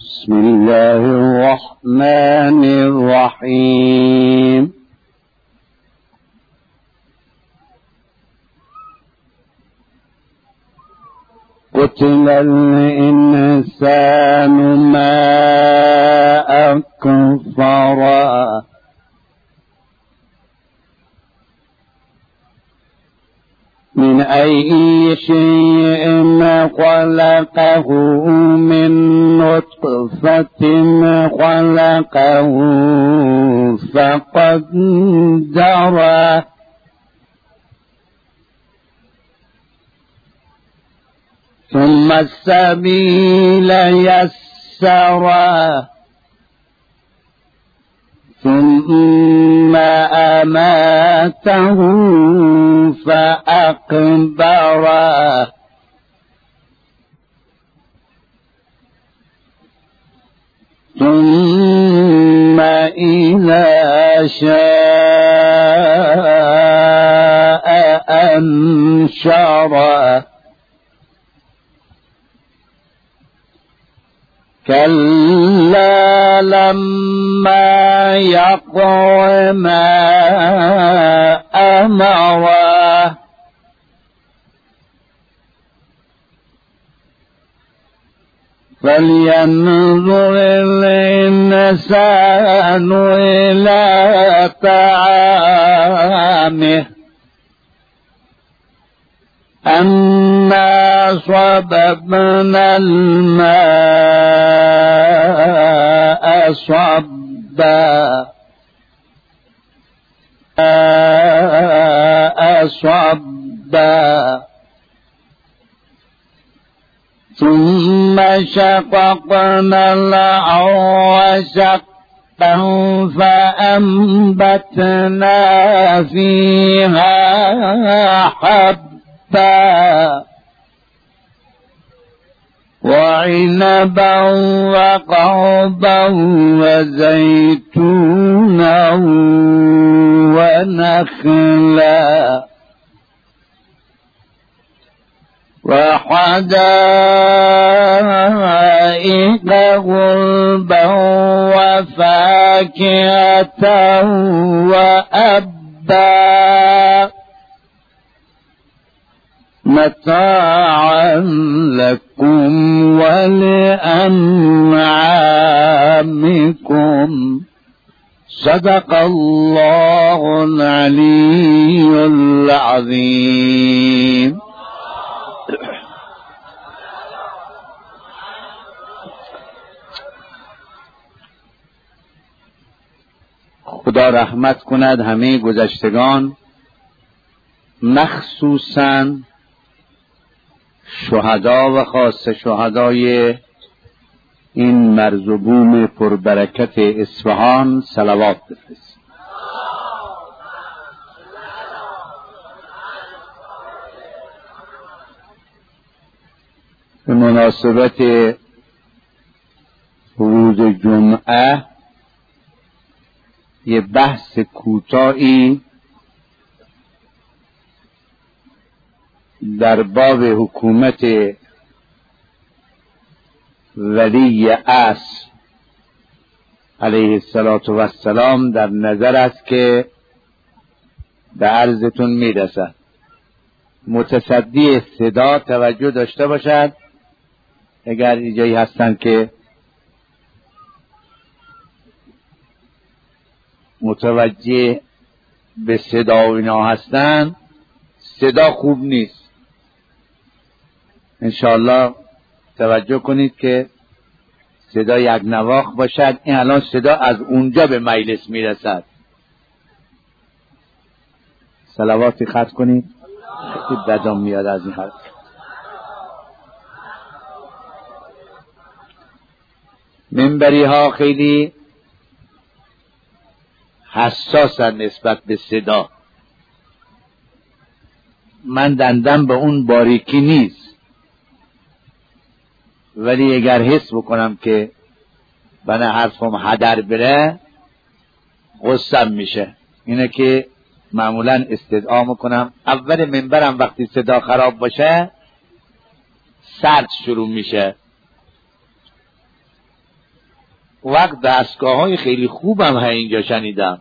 بسم الله الرحمن الرحيم. قتل الإنسان ما أكفره من أي شيء خلقه من نطفة خلقه فقدره ثم السبيل يسره ثم أماته فأقبره ثم إذا شاء أنشره كلا لما يقض ما أمره فلينظر الإنسان إلى طعامه أنا صببنا الماء صبا ثم شققنا الأرض شقا فأنبتنا فيها حبا وعنبا وقضبا وزيتونا ونخلا وحدائق غلبا وفاكهة وأبا متاعا لكم ولأنعامكم. صدق الله العلي العظيم. خدا رحمت کند همه گذشتگان، مخصوصاً شهدا و خاص شهدای این مرز و بوم پربرکت اصفهان صلوات بفرست. به مناسبت روز جمعه یه بحث کوتاهی در باب حکومت ولی عصر علیه السلام در نظر است که به عرضتون میرسد. متصدی صدا توجه داشته باشد، اگر اینجایی هستن که متوجه به صدا و اینا هستن، صدا خوب نیست. انشاءالله توجه کنید که صدا یک نواخت باشد. این الان صدا از اونجا به مجلس میرسد. صلواتی ختم کنید. خیلی بدم میاد از این حرف. منبری ها خیلی حساسن نسبت به صدا. من دندم به اون باریکی نیست، ولی اگر حس بکنم که بنا حرفم هدر بره غصم میشه. اینه که معمولا استدعا میکنم اول منبرم وقتی صدا خراب باشه سرد شروع میشه. وقت دستگاه های خیلی خوبم اینجا شنیدم.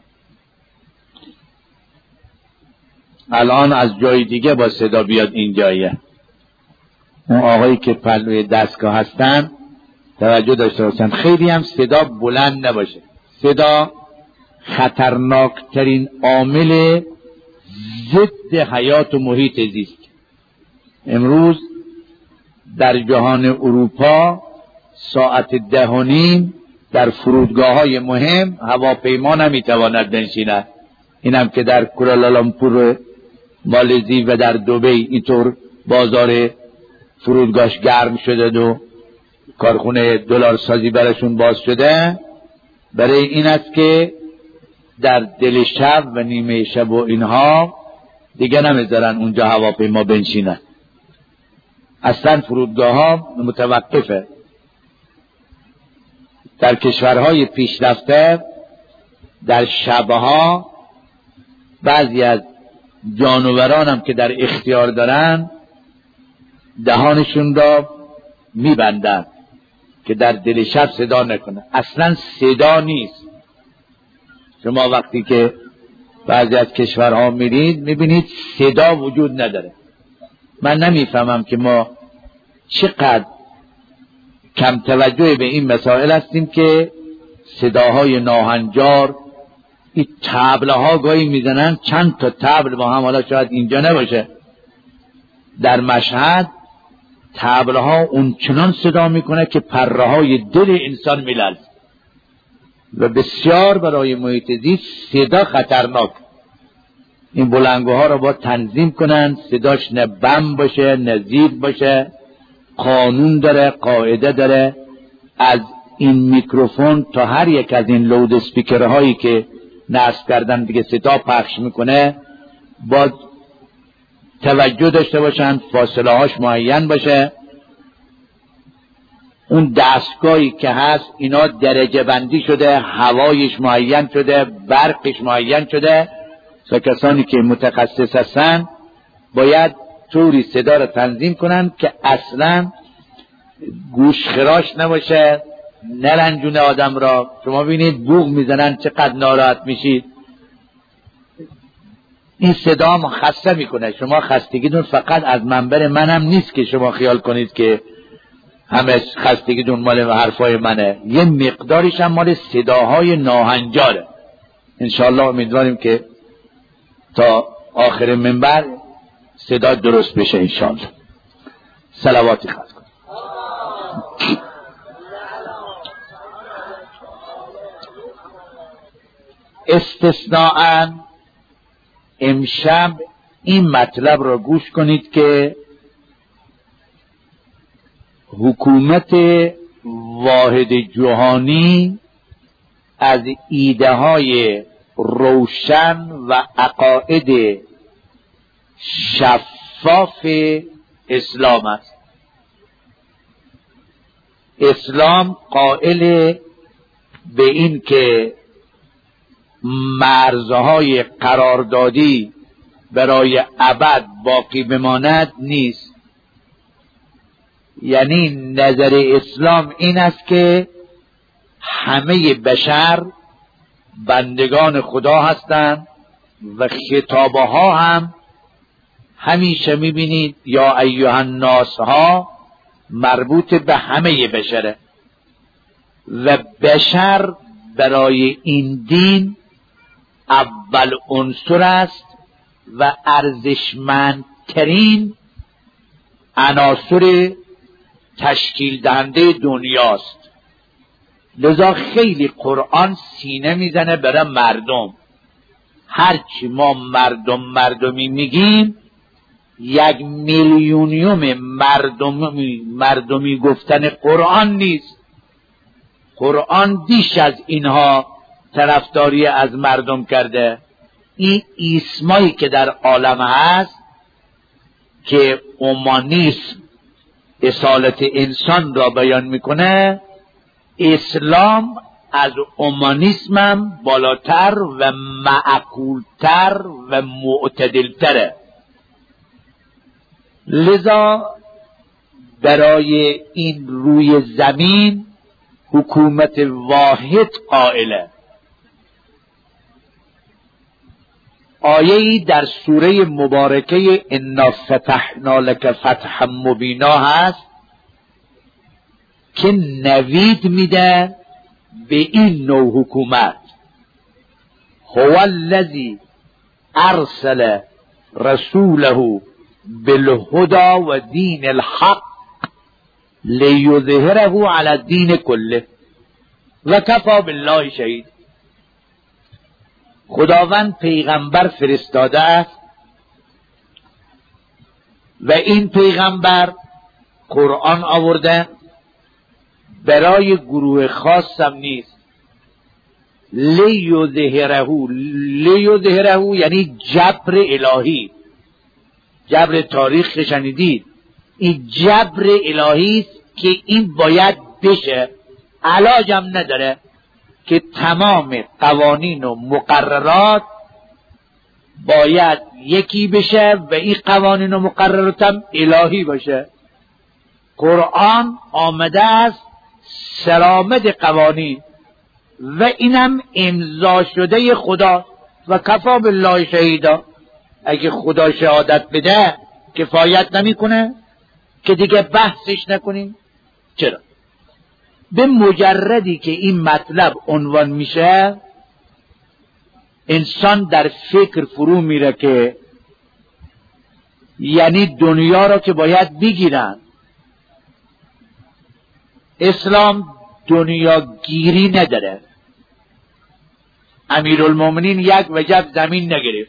الان از جای دیگه با صدا بیاد اینجاییه. اون آقایی که پلوی دستگاه هستن توجه داشته باشن خیلی هم صدا بلند نباشه. صدا خطرناکترین عامل ضد حیات و محیط زیست. امروز در جهان اروپا ساعت 10:30 در فرودگاه‌های مهم هواپیما نمیتواند بنشیند. اینم که در کوالالامپور مالزی و در دبی اینطور بازار فرودگاهش گرم شده و کارخونه دلار سازی براشون باز شده، برای این است که در دل شب و نیمه شب و اینها دیگه نمیذارن اونجا هواپیما بنشینن. اصلا فرودگاه ها متوقفه. در کشورهای پیشرفته در شبها بعضی از جانوران هم که در اختیار دارن دهانشون را میبندن که در دل شب صدا نکنه. اصلا صدا نیست. شما وقتی که بعضی از کشورها میرید میبینید صدا وجود نداره. من نمیفهمم که ما چقدر کم توجه به این مسائل هستیم که صداهای ناهنجار، این طبل‌ها گاهی میزنن، چند تا طبل با هم، حالا شاید اینجا نباشه، در مشهد طبل‌ها اون چنان صدا میکنه که پره‌های دل انسان میلرزه و بسیار برای محیط زیست صدا خطرناک. این بلنگوها رو با تنظیم کنن، صداش نه بم باشه نه زیر باشه، قانون داره، قاعده داره. از این میکروفون تا هر یک از این لود اسپیکرهایی که نصب کردن دیگه صدا پخش میکنه با توجه داشته باشن، فاصله هاش معین باشه. اون دستگاهی که هست اینا درجه بندی شده، هوایش معین شده، برقش معین شده. کسانی که متخصص هستن باید طوری صدا رو تنظیم کنن که اصلا گوش خراش نباشه، نرنجونه آدم را. شما ببینید بوق میزنن چقدر ناراحت میشید. این صدا هم خسته میکنه. شما خستگیتون فقط از منبر منم نیست که شما خیال کنید که همه خستگیتون مال حرفای منه، یه مقداریش هم مال صداهای ناهنجاره. انشاءالله امیدواریم که تا آخر منبر صدا درست بشه انشاءالله. صلواتی خواهد کن. استثناءً امشب این مطلب را گوش کنید که حکومت واحد جهانی از ایده های روشن و عقاید شفاف اسلام است. اسلام قائل به این که مرزهای قراردادی برای ابد باقی بماند نیست. یعنی نظر اسلام این است که همه بشر بندگان خدا هستند و خطابها هم همیشه میبینید یا ایها الناس ها مربوط به همه بشره و بشر برای این دین اول عنصر است و ارزشمندترین عناصر تشکیل دهنده دنیاست. لذا خیلی قرآن سینه میزنه برای مردم. هرچی ما مردمی میگیم 1,000,000 مردمی گفتن قرآن نیست. قرآن بیش از اینها طرفداری از مردم کرده. این ایسمایی که در عالم هست که اومانیسم اصالت انسان را بیان میکنه، اسلام از اومانیسم بالاتر و معقولتر و معتدلتره. لذا برای این روی زمین حکومت واحد قائله. آیه‌ای در سوره مبارکه انا فتحنا لک فتحا مبینا هست که نوید میده به این نوع حکومت. هو الذی ارسل رسوله بالهدى و دین الحق لیظهره علی الدین کله و کفی بالله شهید. خداوند پیغمبر فرستاده است و این پیغمبر قرآن آورده، برای گروه خاصم نیست. لیظهره یعنی جبر الهی، جبر تاریخ شنیدید، این جبر الهی است که این باید بشه، علاجم نداره که تمام قوانین و مقررات باید یکی بشه و این قوانین و مقررات هم الهی باشه. قرآن آمده است سلامت قوانین و اینم امضا شده خدا و کفی بالله شهیدا. اگه خدا شهادت بده کفایت نمیکنه که دیگه بحثش نکنیم؟ چرا؟ به مجردی که این مطلب عنوان میشه انسان در فکر فرو میره که یعنی دنیا را که باید بگیرن. اسلام دنیا گیری نداره. امیرالمومنین یک وجب زمین نگرفت.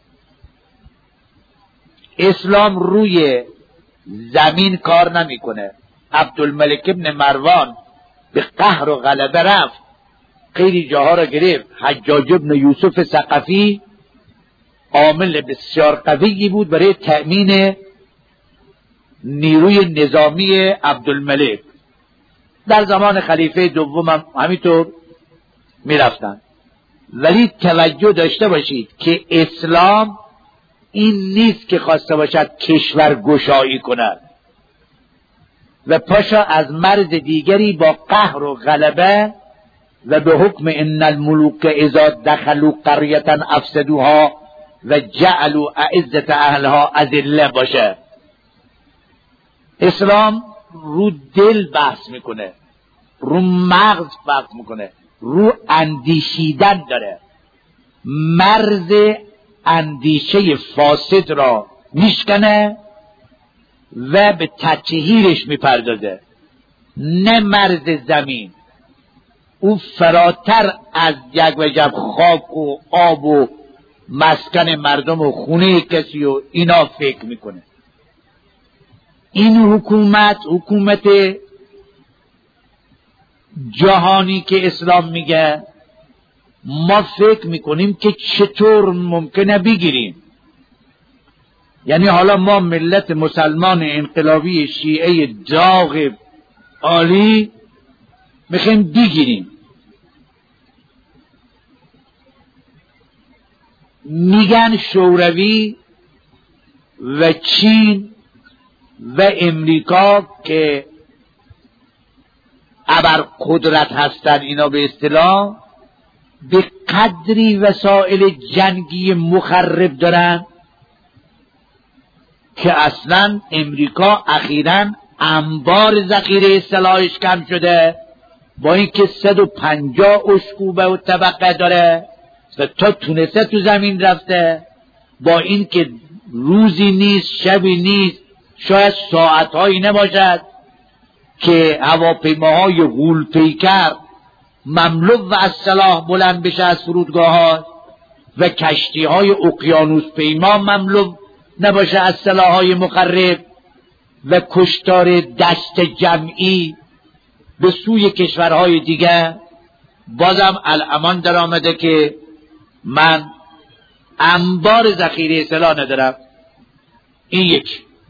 اسلام روی زمین کار نمیکنه. عبدالملک ابن مروان به قهر و غلبه رفت، خیلی جاها را گرفت. حجاج ابن یوسف ثقفی عامل بسیار قوی بود برای تأمین نیروی نظامی عبدالملک. در زمان خلیفه دوم هم همینطور میرفتن. ولی توجه داشته باشید که اسلام این نیست که خواسته باشد کشور گشایی کند و پاشا از مرز دیگری با قهر و غلبه و به حکم ان الملوک اذا دخلوا قریة افسدوها و جعلوا اعزة اهلها اذله باشه. اسلام رو دل بحث میکنه، رو مغز بحث میکنه، رو اندیشیدن داره. مرز اندیشه فاسد را میشکنه و به تطهیرش میپردازه، نه مرز زمین. او فراتر از یک وجب خاک و آب و مسکن مردم و خونه کسی و اینا فکر میکنه. این حکومت جهانی که اسلام میگه، ما فکر میکنیم که چطور ممکنه بگیریم. یعنی حالا ما ملت مسلمان انقلابی شیعه داغ عالی میخوایم بگیریم. میگن شوروی و چین و امریکا که ابرقدرت هستن، اینا به اصطلاح به قدری وسایل جنگی مخرب دارن که اصلا امریکا اخیراً انبار ذخیره سلاحش کم شده، با اینکه 150 اشکوبه و طبقه داره و تا تونسته تو زمین رفته، با اینکه روزی نیست شبی نیست، شاید ساعتهایی نباشد که هواپیماهای غول پیکر مملو و از سلاح بلند بشه از فرودگاه ها و کشتی های اقیانوس پیما مملو نباشه از سلاح های مخرب و کشتار دست جمعی به سوی کشورهای دیگه. بازم الامان در آمده که من انبار ذخیره سلاح ندارم. این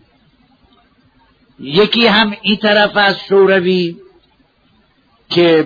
یکی هم این طرف از شوروی که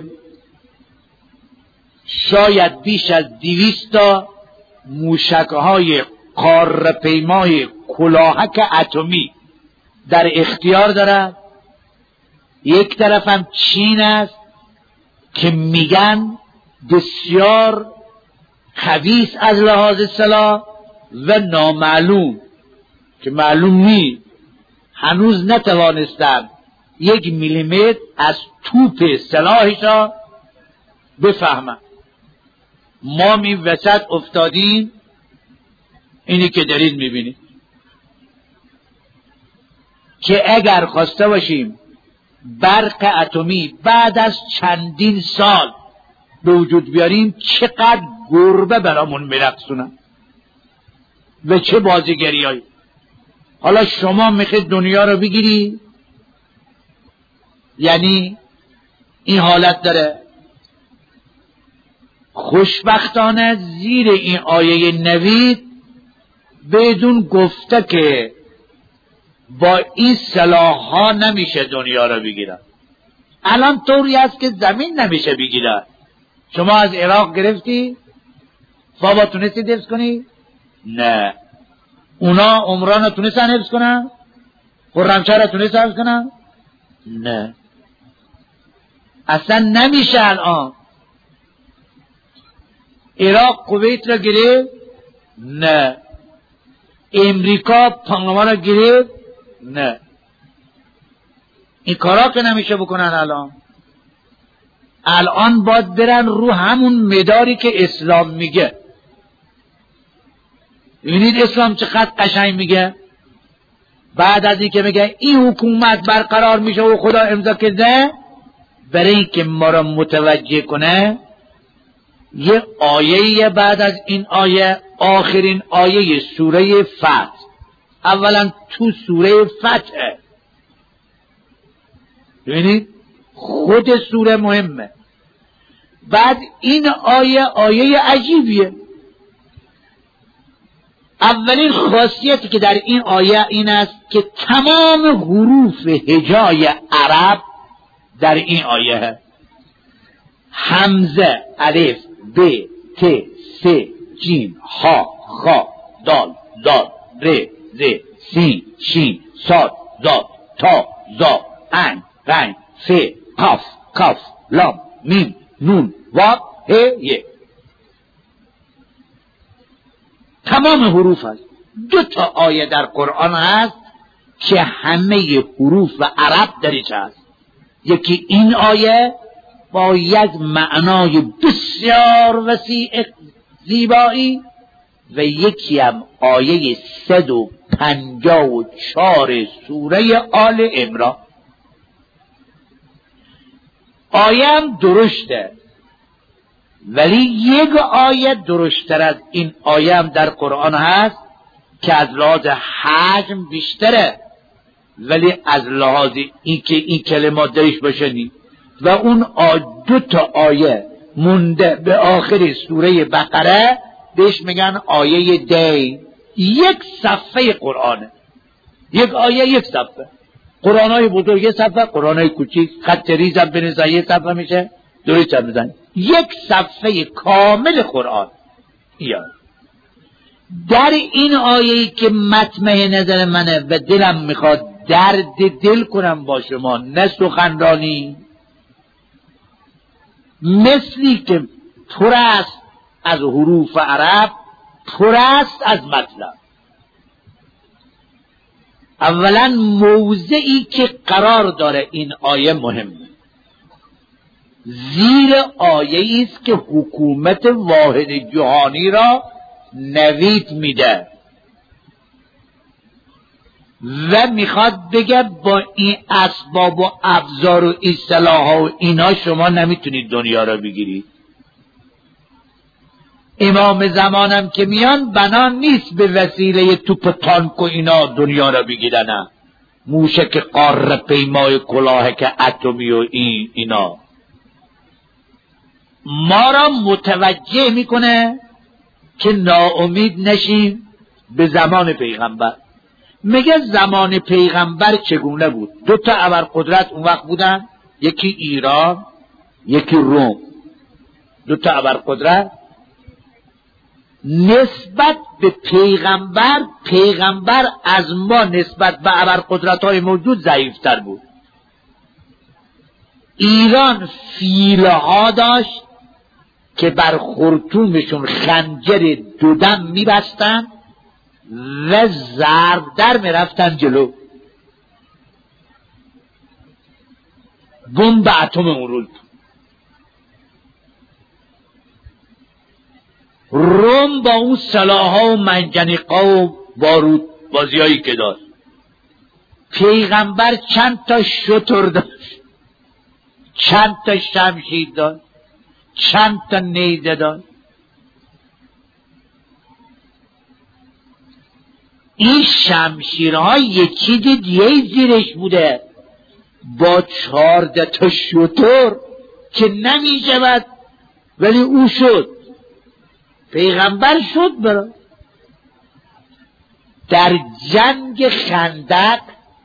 شاید بیش از 200 تا موشک‌های قاره‌پیمای کلاهک اتمی در اختیار دارد. یک طرف هم چین است که میگن بسیار خبیث از لحاظ سلاح و نامعلوم که معلوم نی، هنوز نتوانستن 1 میلیمتر از توپ سلاحش را بفهمن. ما می وسط افتادیم، اینی که دارید میبینید که اگر خواسته باشیم برق اتمی بعد از چندین سال به وجود بیاریم، چقدر گربه برامون میرقصونن و چه بازیگریایی. حالا شما میخواید دنیا رو بگیری، یعنی این حالت داره. خوشبختانه زیر این آیه نوید بدون گفته که با این سلاح ها نمیشه دنیا رو بگیرن. الان طوری است که زمین نمیشه بگیرن. شما از عراق گرفتی؟ بابا تونستی حفظ کنی؟ نه. اونا عمران تونستن حفظ کنن؟ خرمشهر تونست حفظ کنن؟ نه. اصلا نمیشه. الان عراق کویت را گرفت؟ نه. امریکا پاناما را گرفت؟ نه. این کارا که نمیشه بکنن. الان باید برن رو همون مداری که اسلام میگه. ببینید اسلام چقدر قشنگ میگه. بعد از این که میگه این حکومت برقرار میشه و خدا امضا کرده، برای این که ما را متوجه کنه یه آیه بعد از این آیه، آخرین آیه سوره فتح. اولا تو سوره فتح ببینید خود سوره مهمه. بعد این آیه عجیبیه. اولین خاصیتی که در این آیه این است که تمام حروف هجای عرب در این آیه هست. همزه، الف، ب، ت، س، جیم، ها، خا، دال، دال، ر، ز، سین، شین، صاد، زاد، تا، زا، عین، غین، ف، قاف، کاف، لام، میم، نون، واو، ه، ی. تمام حروف هست. 2 آیه در قرآن هست که همه حروف و عرب درش هست. یکی این آیه با یک معنای بسیار وسیع زیبایی و یکی هم آیه 154 سوره آل عمران. آیه هم درشته، ولی یک آیه درشتر از این آیه هم در قرآن هست که از لحاظ حجم بیشتره، ولی از لحاظ این که این کلمات درش باشه نی. و اون 2 آیه مونده به آخر سوره بقره بهش میگن آیه دی. 1 صفحه قرآنه. 1 آیه 1 صفحه. قرآنای بزرگ 1 صفحه، قرآنای کوچیک خط ریز هم بنویسن 1 صفحه میشه. درست هم بزن 1 صفحه کامل قرآن. یا در این آیه‌ای که مطمع نظر منه و دلم میخواد درد دل کنم با شما، نه سخنرانی، مثلی که پر است از حروف عرب، پر است از مطلب. اولا موضعی که قرار داره این آیه مهمه. زیر آیه است که حکومت واحد جهانی را نوید میده و میخواد بگه با این اسباب و ابزار و اصطلاح و اینا شما نمیتونید دنیا را بگیرید. امام زمانم که میان بنان نیست به وسیله توپ تانک و اینا دنیا را بگیرن، موشک قاره پیمای کلاهک اتمی و اینا. ما را متوجه میکنه که ناامید نشیم به زمان پیغمبر. میگه زمان پیغمبر چگونه بود؟ 2 ابرقدرت اون وقت بودن، یکی ایران یکی روم. 2 ابرقدرت. نسبت به پیغمبر از ما نسبت به ابرقدرت‌های موجود ضعیفتر بود. ایران فیلها داشت که بر خرطومشون خنجر دودم میبستن و ضرب در میرفتن جلو. بمب اتم اون روز روم با اون سلاح‌ها و منجنیق‌ها و بارود بازیایی که داشت، پیغمبر چند تا شتر داشت، چند تا شمشیر داشت، چند تا نیزه داشت. این شمشیرها یکی دیگه زیرش بوده با 14 تا شتر که نمی شود، ولی او شد، پیغمبر شد. برای در جنگ خندق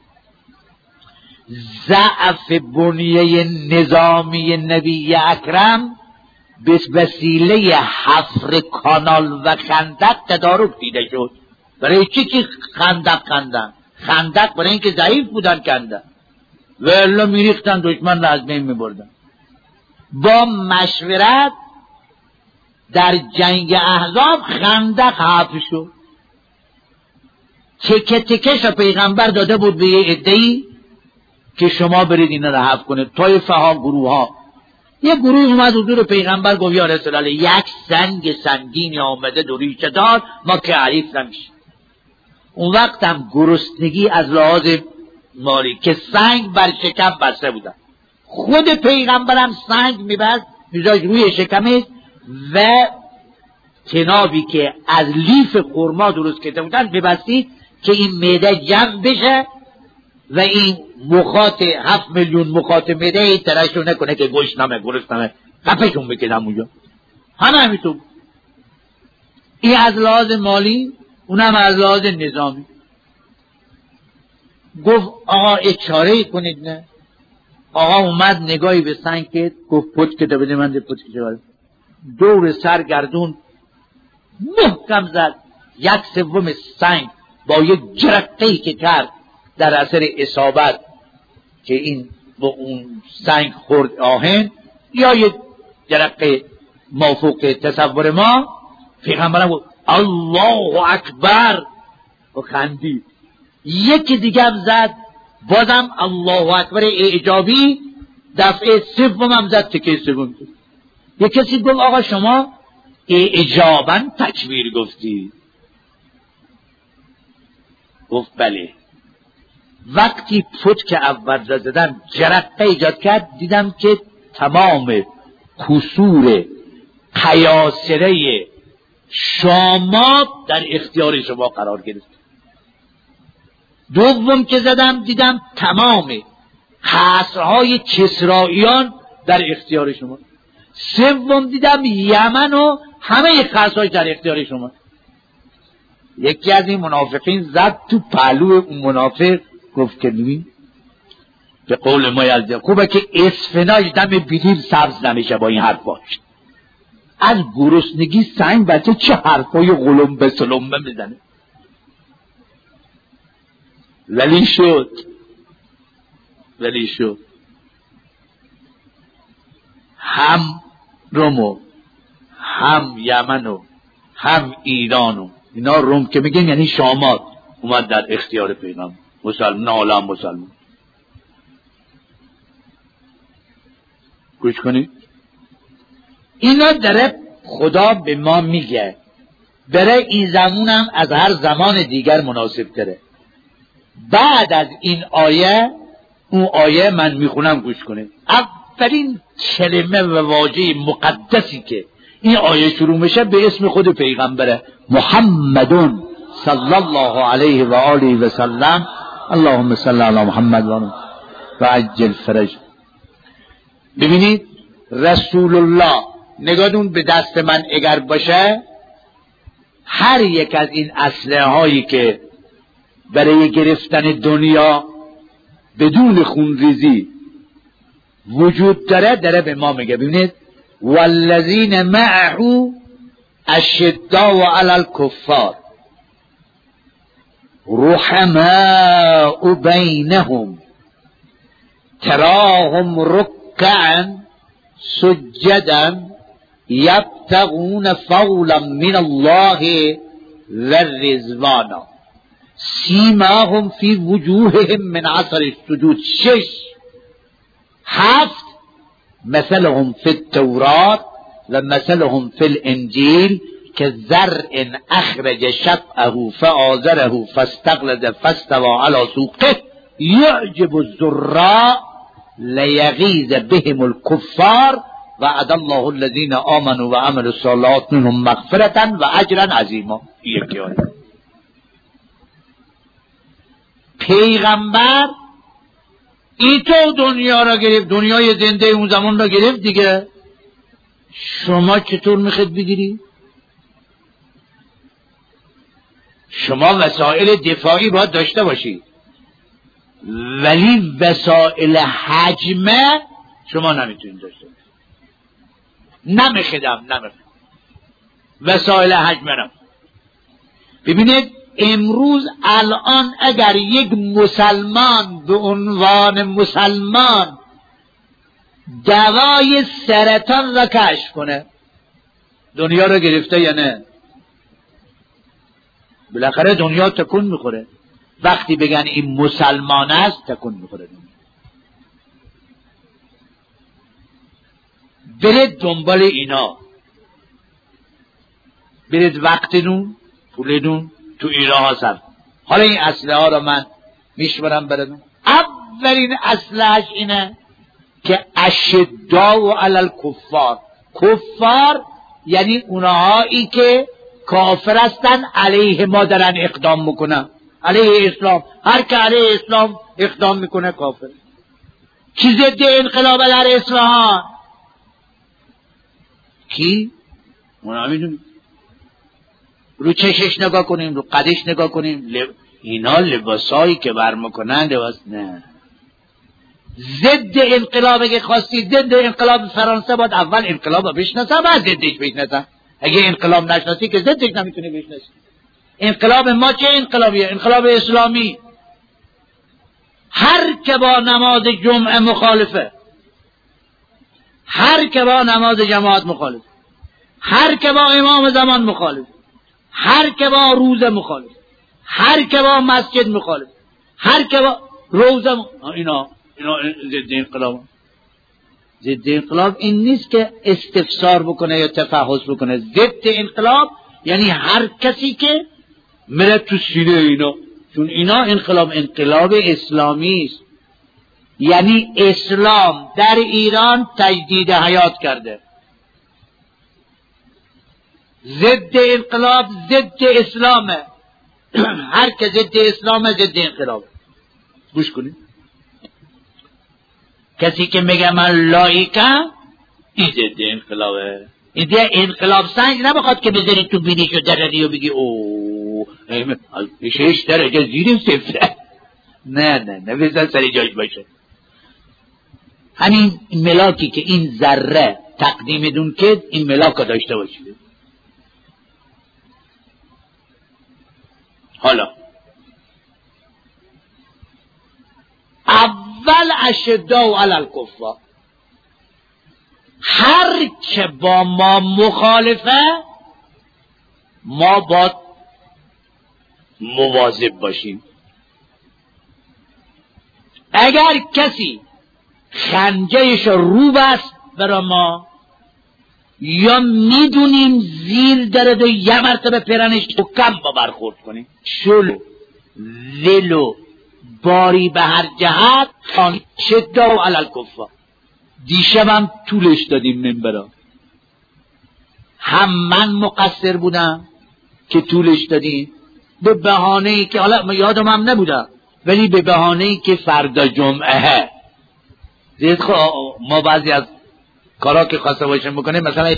ضعف بنیه نظامی نبی اکرم به وسیله حفر کانال و خندق تدارک دیده شد. برای چی خندق کندن؟ خندق برای اینکه ضعیف بودن کندن و الا میریختن دشمن را از بین میبردن. با مشورت در جنگ احزاب خندق حفر شد. تکه تکش پیغمبر داده بود به یه عده‌ای که شما برید اینا را حفر کنید. طایفه ها، گروه ها. یه گروه اومد حضور پیغمبر گفت یا رسول الله یک سنگ سنگینی آمده دو ریشه دار، ما که حریف نمیشیم. اون وقت هم گرسنگی از لحاظ مالی که سنگ بر شکم بسته بودن، خود پیغمبرم سنگ میبست میذاشت روی شکمش و تنابی که از لیف خرما درست کرده بودن ببستید که این معده جمع بشه و این مخاط 7 میلیون مخاط معده این ترشو نکنه که گرسنمه قفشون بکنم اونجا. همه همینطور. این از لحاظ مالی، اونم از لحاظ نظامی. گفت آقا اچاره کنید. نه آقا اومد نگاهی به سنگ کرد، گفت پت که بده من ده پت که دور سر گردون محکم زد. 1/3 سنگ با یک جرقه‌ای که کرد در اثر اصابت که این با اون سنگ خورد آهن یا یک جرقه مافوق تصور ما، پیغمبرم گفت الله اکبر و خندید. یکی دیگه هم زد، بازم الله اکبر اعجابی، دفعه سوم هم زد تکه سوم. یک کسی گفت آقا شما اعجاباً تکبیر گفتی؟ گفت بله. وقتی پت که اول زدم جرقه ایجاد کرد، دیدم که تمام کسور قیاصره شامات در اختیار شما قرار گرفت. دوم که زدم دیدم تمام قصرهای کسرائیان در اختیار شما. سوم دیدم یمن و همه قصرهای در اختیار شما. یکی از این منافقین زد تو پهلو اون منافق، گفت که نمی به قول ما یلده خوبه که اسفناج دم بیدیر سبز نمیشه با این حرفاش. از گرسنگی سنگ بچه چه حرفای غلم به سلمه میزنه. ولی شد هم رومو هم یمنو هم ایرانو، اینا روم که میگن یعنی شامات، اومد در اختیار پیغمبر. مسلمان عالم مسلمان. گوش کنید، اینا داره خدا به ما میگه برای این زمانم از هر زمان دیگر مناسب تره. بعد از این آیه اون آیه من میخونم، گوش کنید. اولین کلمه و واژه مقدسی که این آیه شروع میشه به اسم خود پیغمبره، محمدون صلی الله علیه و آله و سلم. اللهم صل علی محمد و عجل فرج. ببینید رسول الله نگاهتون به دست من اگر باشه، هر یک از این اسلحه هایی که برای گرفتن دنیا بدون خونریزی وجود داره به ما میگه. ببینید والذین معه اشداء علی الکفار رحماء بینهم تراهم ركعا سجدا یبتغون فضلا من الله والرضوانا سیماهم فی وجوههم من اثر السجود. 6. 7 مثلهم فی التورات و مثلهم فی الانجیل که زرع اخرج شطأه فآزره فاستغلظ فاستوى على سوقه یعجب الزراع لیغیظ بهم الکفار وعد الله الذین آمنوا وعملوا الصالحات منهم مغفرة و اجرا عظیما. یکی آیه. پیغمبر اینطور دنیا را گرفت، دنیای زنده اون زمان را گرفت دیگه. شما چطور میخواید بگیری؟ شما وسایل دفاعی باید داشته باشید ولی وسایل حجمه شما نمیتونید داشته باشید. نمیخیدم وسایل حجمه نم. ببینید امروز الان اگر یک مسلمان به عنوان مسلمان دوای سرطان را کشف کنه دنیا را گرفته یا نه؟ بالاخره دنیا تکون میخوره. وقتی بگن این مسلمان است تکون میخوره. برید دنبال اینا، برید وقتتون پولتون تو ایران ها صرف. حالا این اسلحه ها را من میشورم براتون. اولین اسلحه‌اش اینه که اشداء علی الکفار. کفار یعنی اونهایی که کافر هستن علیه ما دارن اقدام میکنن، علیه اسلام. هر که علیه اسلام اقدام میکنه کافر. کی ضد انقلاب در اصفهان؟ کی؟ اونا میدونیم. رو چشش نگاه کنیم، رو قدش نگاه کنیم. اینا لباسایی که برمیکنن لباس نه. ضد انقلاب اگه خواستی، ضد انقلاب فرانسه باید اول انقلاب رو بشناسن بعد ضدش بشناسن. اگه انقلاب نشناسی که ضدش نمیتونی بشناسی. انقلاب ما چه انقلابیه؟ انقلاب اسلامی. هر که با نماز جمعه مخالفه، هر که با نماز جماعت مخالفه، هر که با امام زمان مخالفه، هر که با روزه مخالفه، هر که با مسجد مخالفه، هر که با روزه اینا ضد انقلاب. ضد انقلاب این نیست که استفسار بکنه یا تفحص بکنه. ضد انقلاب یعنی هر کسی که میره تو سینه اینا، چون اینا انقلاب اسلامی است. یعنی اسلام در ایران تجدید حیات کرده. ضد انقلاب ضد اسلامه. هر که ضد اسلامه ضد انقلابه. گوش کنید. کسی که میگه من لایکم این ضد انقلابه. این دیگه انقلاب سنج نبخواد که بذاری تو بینیش و درری و بگی اوه 6 درجه زیر صفره. نه بذار سر جاش باشه. همین ملاکی که این ذره تقدیم دون که این ملاک رو داشته باشید. حالا اول اشداء علی الکفار، هر که با ما مخالفه ما باید مواظب باشیم. اگر کسی خنجرش رو بست برای ما یا میدونیم زیر درد و یه مرتبه پرنش تو کم با برخورد کنیم، شلو ولو باری به هر جهت شداء علی الکفار. دیشبم طولش دادیم منبرا. هم من مقصر بودم که طولش دادیم به بهانه‌ای که حالا یادم هم نبودم ولی به بهانه‌ای که فردا جمعه زید. ما بعضی از کارا که خواسته باشیم بکنیم، مثلا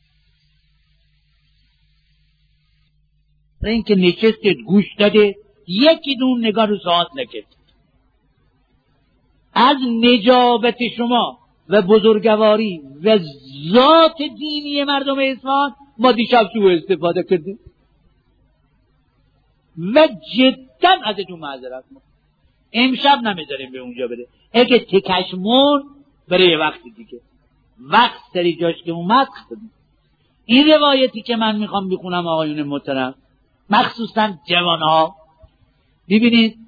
این که نشستید گوش داده یکی دون نگاه رو ساعت نکرد. از نجابت شما و بزرگواری و ذات دینی مردم اسلام ما دیشب سوء استفاده کردیم و جدا ازتون معذرت می‌خوام. امشب نمیذاریم به اونجا بره. اگه تکشمون برای وقت دیگه. وقت سری جاش که اومد. این روایتی که من میخوام بخونم آقایون محترم، مخصوصا جوانها، ببینید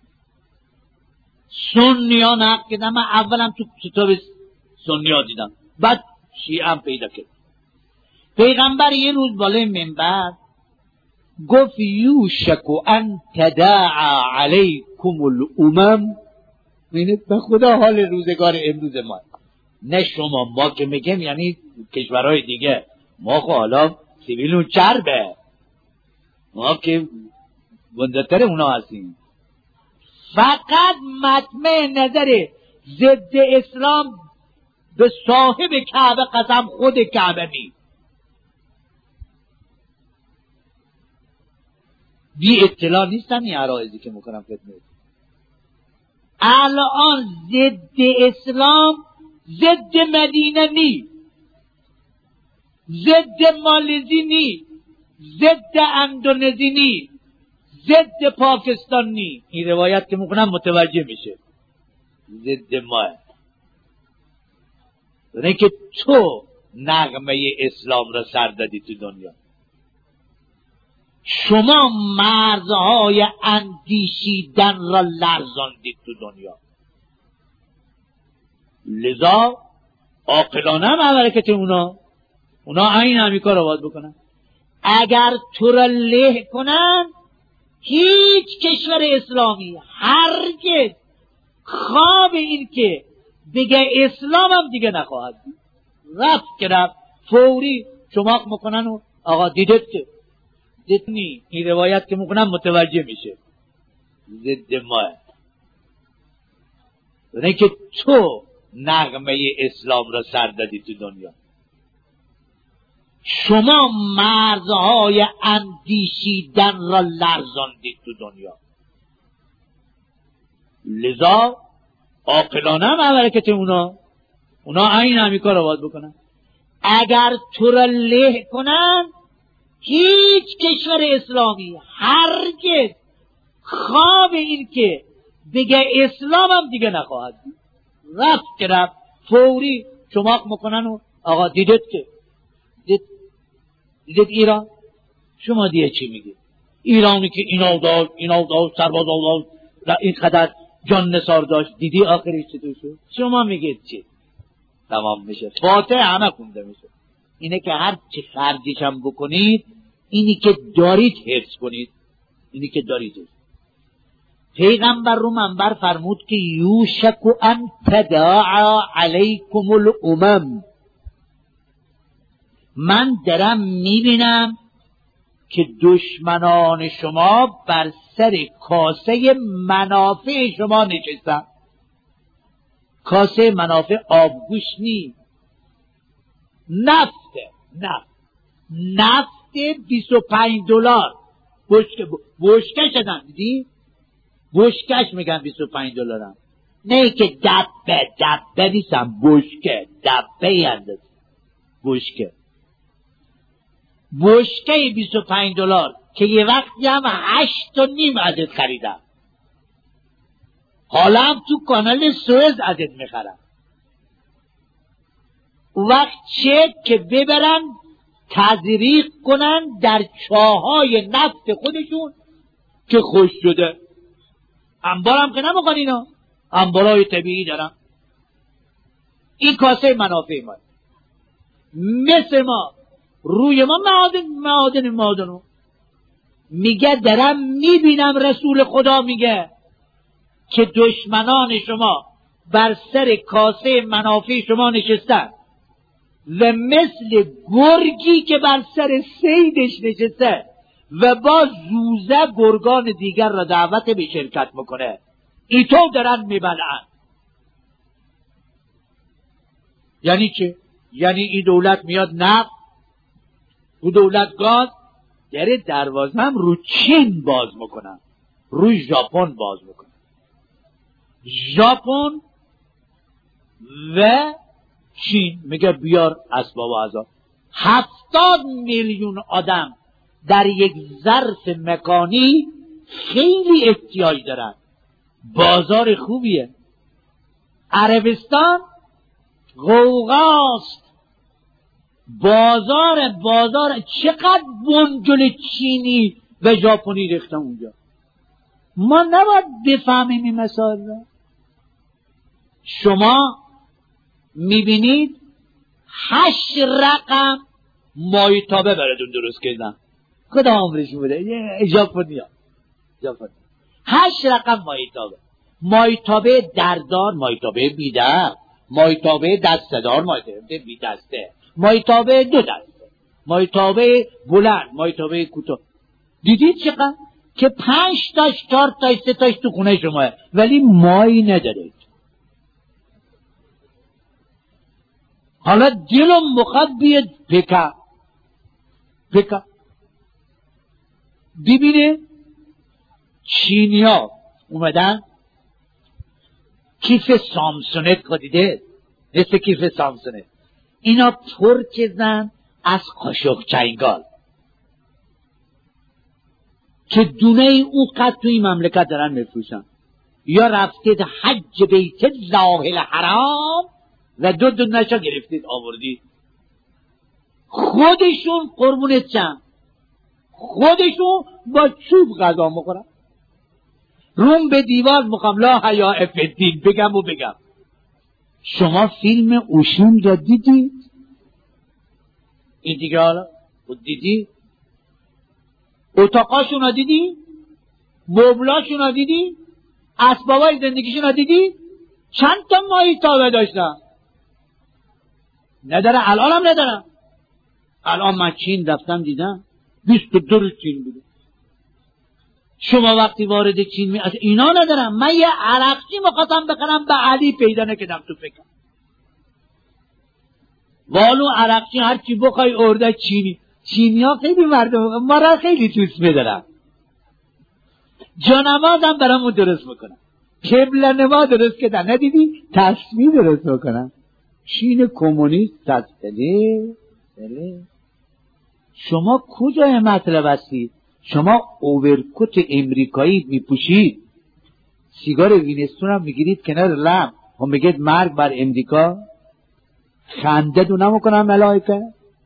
سنیا نقل کردن. من اولم تو کتاب سنیا دیدم، بعد شیعه هم پیدا کرد. پیغمبر یه روز بالای منبر گفت یوشک ان تداعی علیکم الامم. ببینید به خدا حال روزگار امروز ما، نه شما، ما که میگیم یعنی کشورهای دیگه، ما خب حالا سیویلون چربه، ما که بندتر اونا هستیم. فقط مطمع نظر ضد اسلام به صاحب کعبه قسم خود کعبه می بی اطلاع نیستن این عرایزی که میکنم خدمت. الان ضد اسلام ضد مدینه نی، ضد مالزی نی، ضد اندونزی نی، ضد پاکستان نی. این روایت که میکنم متوجه میشه ضد ماه. یعنی که تو نغمه اسلام را سر دادی تو دنیا، شما مرزهای اندیشیدن را لرزاندید تو دنیا. لذا عاقلانه هم حرکت اونا عین همین کار رو باید بکنن. اگر تو را له کنن، هیچ کشور اسلامی هرگز خواب این که بگه اسلام هم دیگه نخواهد. رفت که رفت فوری چماق میکنن و آقا دیدت که دیدنی. این روایت که میکنن متوجه میشه ضد ما. یعنی که تو نغمه اسلام را سر دادی تو دنیا، شما مرزهای اندیشیدن را لرزاندید تو دنیا. لذا عاقلانه هم حرکت اونا عین همین کار رو باید بکنن. اگر تو را له کنن، هیچ کشور اسلامی هرگز خواب این که بگه اسلام هم دیگه نخواهد. رفت که رفت فوری چماق میکنن و آقا دیدت که دیدت ایران، شما دیگه چی میگی؟ ایرانی که اینا داشت سرباز داشت، این قدر جان نثار داشت، دیدی آخرش چطور شد؟ شما میگید چی؟ تمام میشه، فاتحه همه خونده میشه. اینه که هر چی خرجش هم بکنید، اینی که دارید حفظ کنید، اینی که دارید حفظ. پیغمبر رو منبر فرمود که یوشک ان تداعی علیکم الامم. من درم میبینم که دشمنان شما بر سر کاسه منافع شما نشستن. کاسه منافع آبگوش نی، نفت $25 بشکه شدن. دیدی؟ بشکش میگن $25 هم. نه که دبه نیستم، بشکه دبه اندازه بشکه $25 که یه وقتی هم 8.5 عدد خریدم. حالا هم تو کانال سوئز عدد میخرم. وقت چه که ببرن تزریق کنن در چاهای نفت خودشون که خوش شده. انبار هم که نمیخوان اینا، انبارهای طبیعی دارن. این کاسه منافع ما. مثل ما روی ما معادن میگه درم میبینم رسول خدا میگه که دشمنان شما بر سر کاسه منافع شما نشستن و مثل گرگی که بر سر صیدش نشسته و با زوزه گرگان دیگر را دعوت به شرکت میکنه، اینطور دارن میبلعن. یعنی چه؟ یعنی این دولت میاد نفت، او دولت گاز، در دروازه هم رو چین باز میکنن، روی ژاپن باز میکنن. ژاپن و چین میگه بیار اسباب و اعضا. 70 میلیون آدم در یک ظرف مکانی خیلی احتیاج دارن. بازار خوبیه. عربستان غوغاست، بازار چقدر بنجل چینی و ژاپنی ریختن اونجا. ما نباید بفهمیم این مسائل را. شما میبینید 8 رقم مایتابه براتون درست کردن. کدام عمرشون بوده؟ ژاپنیا. 8 رقم مایتابه دردار، مایتابه بی‌درد، مایتابه دسته‌دار، مایتابه بی دسته، مایتابه 2 دسته، مایتابه بلند، مایتابه کوتاه. دیدید چقدر؟ که 5 تاش 4 تاش 3 تاش تو خونه شما ولی مایی ندارید. حالا دلم بخواد بیاد پکا ببینه چینیا اومدن کیف سامسونت دیده، مثل کیف سامسونت اینا پر کردن از قاشق چنگال که دونه او قد توی مملکت دارن میفروشن. یا رفتید حج بیت الله الحرام و 2 دونه‌شو گرفتید آوردید، خودشون قربونت چند خودشون با چوب غذا میخورن. روم به دیوار میخوام لا حیاء فی الدین بگم. شما فیلم اوشون را دیدید؟ این دیگه حالا دیدی؟ اتاقاشون را دیدی؟ مبلاشون را دیدی؟ اسبابای زندگیشون را دیدی؟ چند تا مایتابه داشتن؟ نداره. الان هم ندارم. الان من چین رفتم دیدم 22 روز چین بوده. شما وقتی وارد چین می اینا ندارم. من یه عرقچی مخواستم بخرم به علی پیدا نکردم تو فکر. والو عرقچی هرچی بخوای ارده چینی ها خیلی مردم ما را خیلی دوست می‌دارن. جانمازم برامون درست میکنن، قبله نما درست کردن، ندیدی؟ تصویر درست میکنن. چین کمونیست هست. بله. شما کجای مطلب هستید؟ شما اوورکوت امریکایی میپوشید، سیگار وینستون هم میگیرید کنار لم، هم میگید مرگ بر امریکا. خنده دو نمیکنن ملائکه؟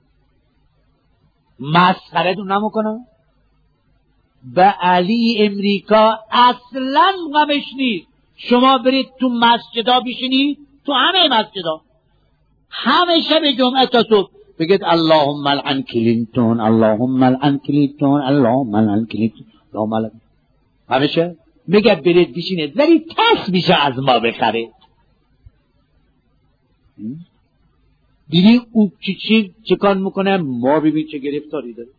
مسخره دو نمیکنن؟ به علی امریکا اصلا غمش نیست. شما برید تو مسجدا بشینید، تو همه مسجدا همه شب جمعه تا صبح بگید اللهم لعن کلینتون، اللهم لعن کلینتون، اللهم لعن کلینتون، اللهم لعن. همیشه میگه برید بشینید ولی ترس میشه از ما بخرید. دیدی اون چی کار میکنه؟ ما ببین چه گرفتاری داره.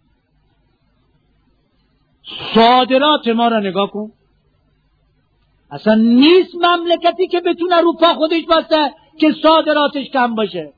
صادرات ما را نگاه کن، اصلا نیست مملکتی که بتونه رو پا خودش باسته که صادراتش کم باشه.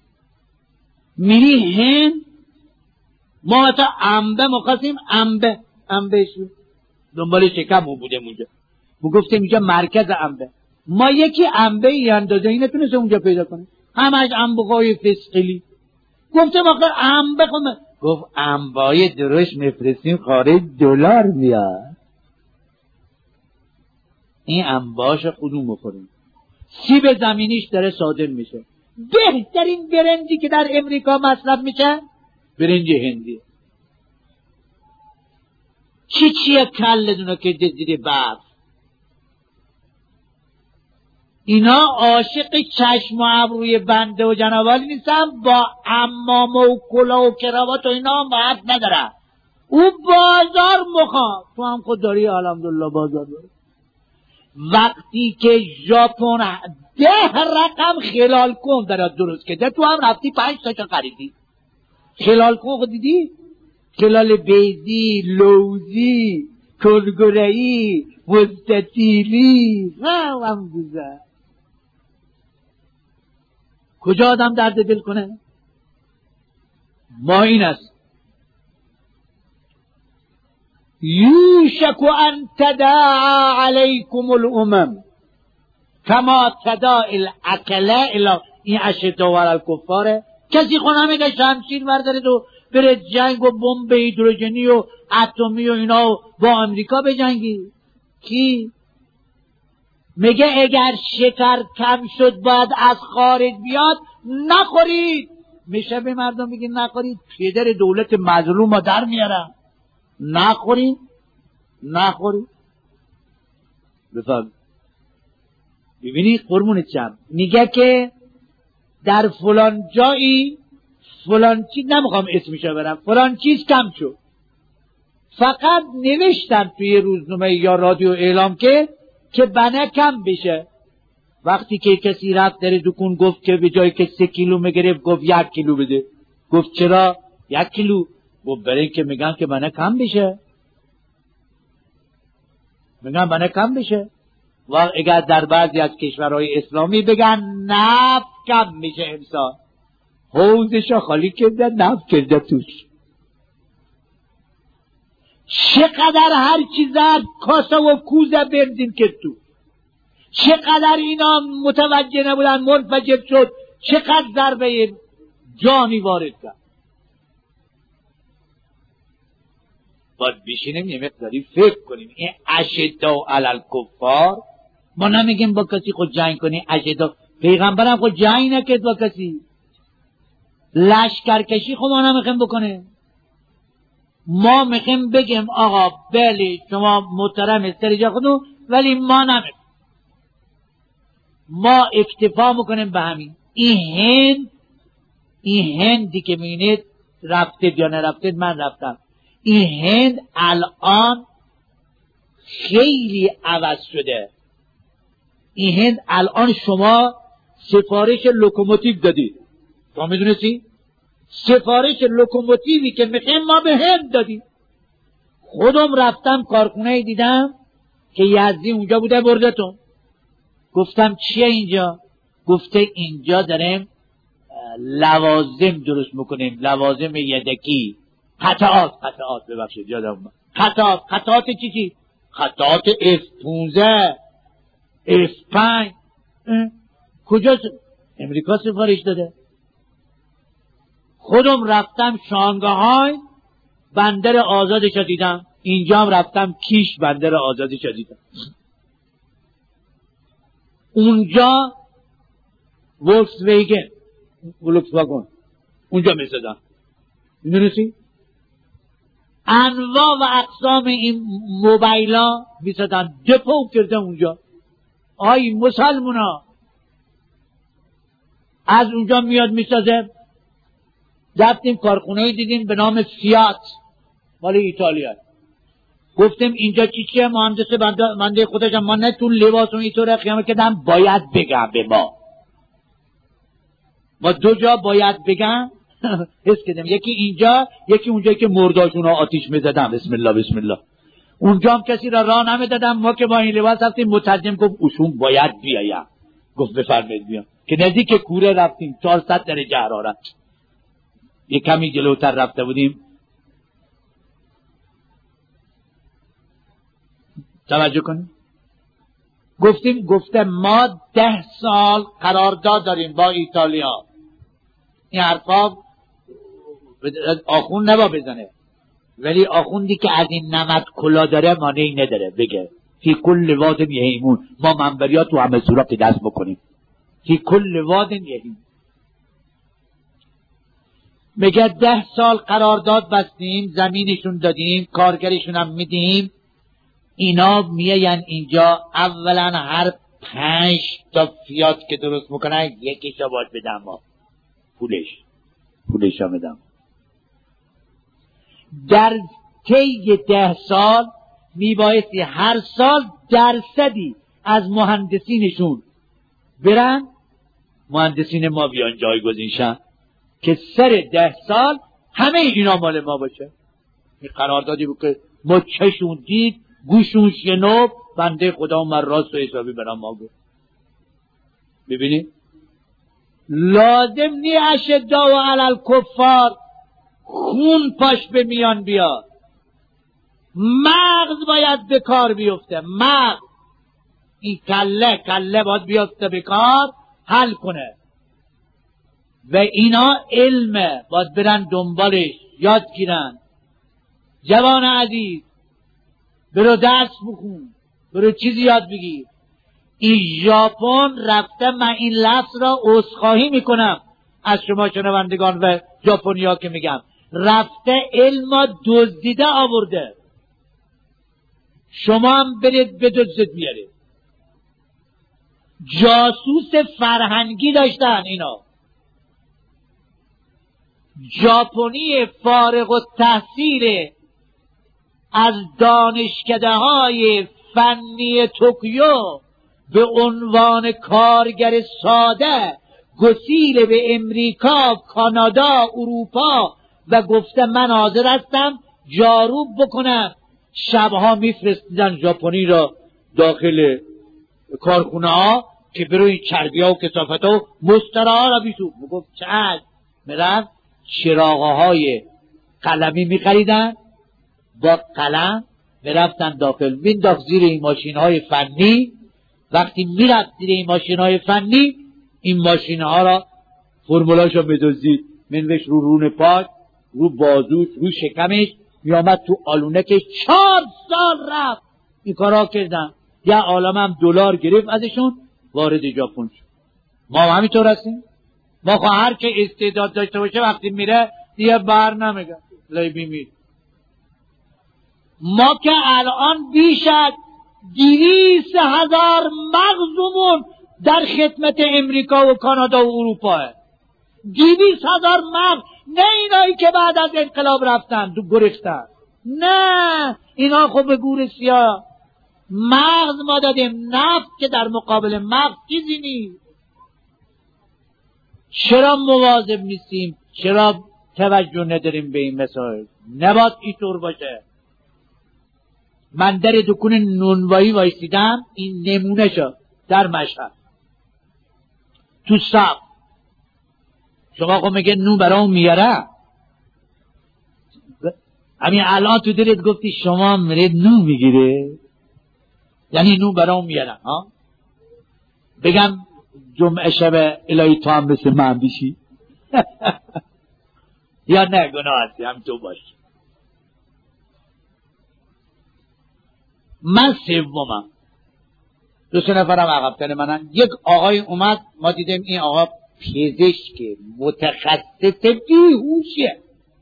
میری هند، ما تا انبه مخواستیم، انبه شو دنبال شکم بودیم اونجا، ما گفتیم اینجا مرکز انبه، ما یکی انبه ای اندازه این نتونست اونجا پیدا کنه، همش انبه‌های فسقلی. گفتم آخه انبه خونه، گفت انبای درشت میفرستیم خارج دلار میاد، این انباش خودمون بخوریم. سیب زمینیش داره صادر میشه. بهترین برنجی که در امریکا مصرف میشه برنج هندی. چیه کلتونو که دیدی برف. اینا عاشق چشم و ابروی بنده و جنابالی نیستن، با عمامه و کلاه و کراوات و اینا باید ندارن. او بازار مخواه. تو هم خود داری الحمدلله بازار داری. وقتی که ژاپن 10 رقم خلال کن برات درست کرده، تو هم رفتی 5 تا خریدی. خلال کن دیدی؟ خلال بیزی، لوزی، کنگره‌ای، مستطیلی، هم گذر. کجا آدم درد دل کنه؟ ما این است. یوشک ان تداعی علیکم الامم کما تداعی الاکله الی. این اشداء علی الکفاره. کسی خونه میگه شمشیر بردارید و بره جنگ و بمب هیدروژنی و اتمی و اینا با امریکا بجنگی؟ کی؟ میگه اگر شکر کم شد باید از خارج بیاد، نخورید. میشه به مردم بگید نخورید؟ پدر دولت مظلوم ها در میارن. نخورید نخورید. بفهم. ببینید قربونت شم، میگه که در فلان جایی فلان چیز، نمیخوام اسمشو برم، فلان چیز کم شد. فقط نوشتن توی روزنامه یا رادیو اعلام که بنا کم بشه. وقتی که کسی رفت در دکون گفت که به جای که 3 کیلو میگرفت گفت 1 کیلو بده. گفت چرا 1 کیلو؟ گفت برای که میگن که بنا کم بشه. میگن بنا کم بشه. و اگر در بعضی از کشورهای اسلامی بگن نفت کم میشه، امسال حوضشو خالی کرده نفت کرده توش. چقدر هر چیزر کاسه و کوزه بنزین کرد تو. چقدر اینا متوجه نبودن منفجر شد. چقدر ضربه جانی وارد کرد. باید بشینیم یه مقداری فکر کنیم. این اشداء علی الکفار، ما نمیگیم با کسی خود جنگ کنی. اشداء پیغمبرم خود جنگ نکرد با کسی. لشکرکشی خود ما نمیخوایم بکنه. ما میخوایم بگیم آقا بله شما محترم استرجا خودو، ولی ما نمیخوایم. ما اکتفا میکنیم به همین. این هندی که میبینید رفته یا نرفته، من رفتم. این هند الان خیلی عوض شده. این هند الان شما سفارش لوکوموتیو دادید، شما میدونستی؟ سفارش لوکوموتیوی که میخوایم ما به هند دادیم. خودم رفتم کارخونه دیدم که یزدی اونجا بوده بردتون. گفتم چیه اینجا؟ گفته اینجا داریم لوازم درست میکنیم، لوازم یدکی. قطعات ببخشید یادم. قطعات چی؟ قطعات F-15 F-5. کجا؟ امریکا سفارش داده. خودم رفتم شانگهای بندر آزادش دیدم. اینجا هم رفتم کیش بندر آزادش دیدم. اونجا ولکس واگن اونجا میزدن. میدونستی؟ انواع و اقسام این موبایلا میزدن. دپو کرده اونجا. آی مسلمونا از اونجا میاد میسازه. رفتیم کارخونه دیدیم به نام فیات مال ایتالیا. گفتیم اینجا چیه؟ مهندس بنده خودشم ما نتون لباس و اینطوره خیامه کردم. باید بگم به ما 2 جا باید بگم. حس کردم یکی اینجا یکی اونجایی که مرداشون ها آتیش میزدم. بسم الله بسم الله. اونجا هم کسی را راه نمیدادم. ما که با این لباس رفتیم مترجم گفت اوشون باید بیایم. گفت بفرمایید بیام. که نزدیک کوره رفتیم 400 درجه حرارت. یه کمی جلوتر رفته بودیم. توجه کنیم. گفته ما 10 سال قرارداد داریم با ایتالیا. این حرفا آخوند نبا بزنه، ولی آخوندی که از این نمد کلا داره مانعی نداره بگه فی کل واد یهیمون. ما منبریا تو همه صورت دست بکنیم. فی کل واد یهیمون. میگه 10 سال قرارداد بستیم، زمینشون دادیم، کارگرشون هم میدیم. اینا میاین اینجا اولا هر 5 تا فیات که درست میکنن یکیشو باید بدم ما. پولش هم بدم. در طی 10 سال میبایستی هر سال درصدی از مهندسینشون برن، مهندسین ما بیان جایگزین شن که سر 10 سال همه اینا مال ما باشه. این قراردادی بود که ما چشون دید گوشون شنوب، بنده خدا من راست و حسابی برام ما بود. ببینید لازم نی اشداء علی الکفار خون پاش به میان بیاد. مغز باید به کار بیفته. مغز این کله باید بیفته به کار حل کنه. و اینا علمه باید برن دنبالش یاد گیرن. جوان عزیز برو درس بخون، برو چیزی یاد بگیر. این ژاپن رفته، من این لفظ را عذرخواهی میکنم از شما شنوندگان و ژاپنیا که میگم، رفته علم دزدیده آورده، شما هم برید بدزدید بیارید. جاسوس فرهنگی داشتن اینا. ژاپنی فارغ التحصیل از دانشکده های فنی توکیو به عنوان کارگر ساده گسیل به امریکا، کانادا، اروپا و گفته من حاضر هستم جاروب بکنم. شبها میفرستیدن ژاپنی را داخل کارخونه ها که بروی چربی ها و کثافت ها و مستره ها را بیشون بگفت چند میرن چراغه های قلمی میخریدن، با قلم میرفتن داخل، مینداخت زیر این ماشین های فنی. وقتی میرفت زیر این ماشین های فنی، این ماشین ها را فرمولاشو میدوزید، منوش رو رون پاک، رو بازوش، رو شکمش، میامد تو آلونکش. 4 سال رفت این کارا کردن. یه عالم هم دلار گرفت ازشون، وارد ژاپن شد. ما همینطور هستیم. ما هر که استعداد داشته باشه وقتی میره دیگه بر نمیگه لای بیمید. ما که الان بیش از 200,000 مغزمون در خدمت امریکا و کانادا و اروپا هست. 200,000 مغز، نه اینایی که بعد از انقلاب رفتن تو گرفتن، نه اینا خب به گور سیاه. مغز ما دادیم، نفت که در مقابل مغز چیزی نیست. چرا مواظب نیستیم؟ چرا توجه نداریم به این مسائل؟ نباید اینطور باشه. من در دکون نونوایی وایسیدم، این نمونه شد در مشهد تو صف. شما خب میگه نون برام میاره، همین الان تو دلت گفتی شما میرید نون میگیره، یعنی نون برام میاره. ها بگم جمعه شب الهی تو هم مثل من بشی یا نه گناه هستی هم تو باش. من سومم، 2-3 نفرم عقب‌تر منن. یک آقای اومد، ما دیدیم این آقا پزشک متخصص بیهوشیه.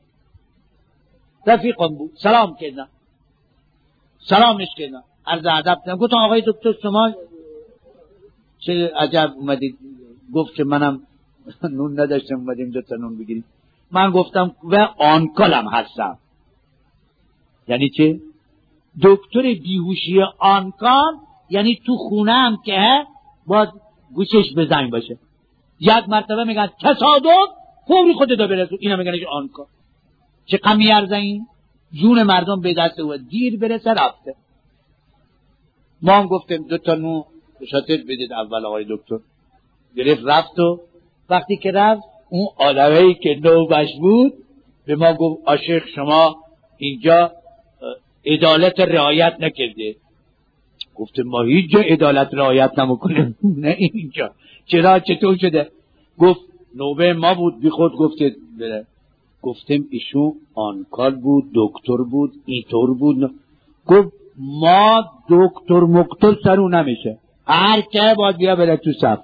رفیقم بود، سلام کردم، سلامش کردم، عرض ادب کردم. گفتم آقای دکتر شما چه عجب اومدید؟ گفت که منم نون نداشتم اومدیم 2 تا نون بگیریم. من گفتم و آنکالم هستم. یعنی چه؟ دکتر بیهوشی آنکال یعنی تو خونه هم که باید گوشش به زنگ باشه. یک مرتبه میگن تصادف، فوری خودت برسون، اینا میگنش آنکال. چه غمی ارزه این؟ جون مردم به دست او، دیر برسه رفته. ما هم گفتیم 2 تا نون شاتر بدید اول آقای دکتر. گرفت رفت و وقتی که رفت اون آدمایی که نوبش بود به ما گفت عاشق شما اینجا عدالت رعایت نکرده. گفتم ما هیچ جا عدالت رعایت نمیکنیم. نه اینجا چرا چطور شده؟ گفت نوبه ما بود، بی خود گفته بره. گفتم ایشون آنکال بود، دکتر بود، اینطور بود. گفت ما دکتر مقتل سرو نمیشه، هر که باید بیا بره تو صف.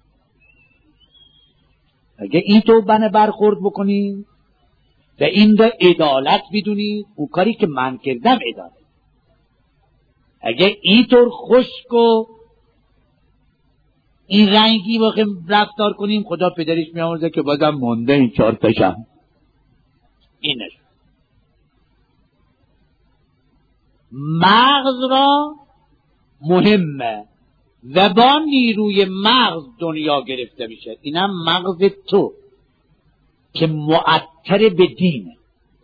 اگه اینطور بنه برخورد بکنی و این را عدالت بدونی، اون کاری که من کردم عدالت. اگه اینطور خشک و این رنگی واقع رفتار کنیم، خدا پدرش میامرزه که بازم مونده این 4 تاشم. اینش مغز را مهمه و با نیروی مغز دنیا گرفته میشه. اینم مغز تو که معطر به دینه.